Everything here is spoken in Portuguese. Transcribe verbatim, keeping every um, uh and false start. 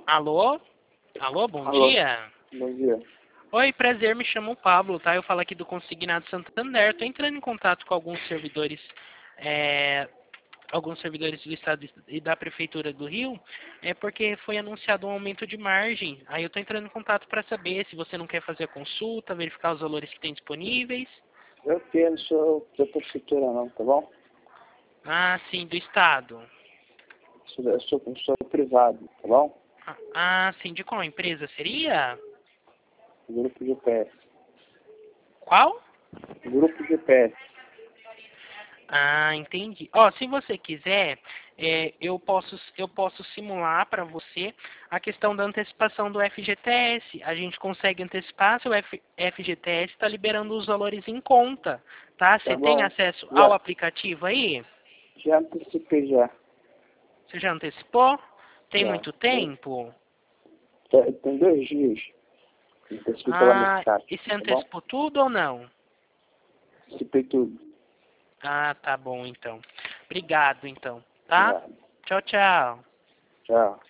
Alô? Alô, bom Alô, dia. bom dia. Oi, prazer, me chamo Pablo, tá? Eu falo aqui do Consignado Santander. Tô entrando em contato com alguns servidores, é, alguns servidores do Estado e da Prefeitura do Rio, é porque foi anunciado um aumento de margem. Aí eu tô entrando em contato para saber se você não quer fazer a consulta, verificar os valores que tem disponíveis. Eu que não sou da prefeitura não, tá bom? Ah, sim, do Estado. Sou, eu sou, eu sou privado, tá bom? Ah, ah, sim, de qual empresa seria? Grupo G P S. Qual? Grupo G P S. Ah, entendi. Ó, se você quiser, é, eu posso eu posso simular para você a questão da antecipação do F G T S. A gente consegue antecipar, seu F, FGTS está liberando os valores em conta, tá? Tá Você tem bom? acesso ao Já, aplicativo aí? já antecipei já. Você já antecipou? Tem Já. muito Eu- tempo? Tem, tem dois dias. Antecipei pela Ah, Mercado, e você tá bom? antecipou tudo ou não? Antecipei tudo. Ah, tá bom então. Obrigado então, tá? Obrigado. Tchau, tchau. Tchau.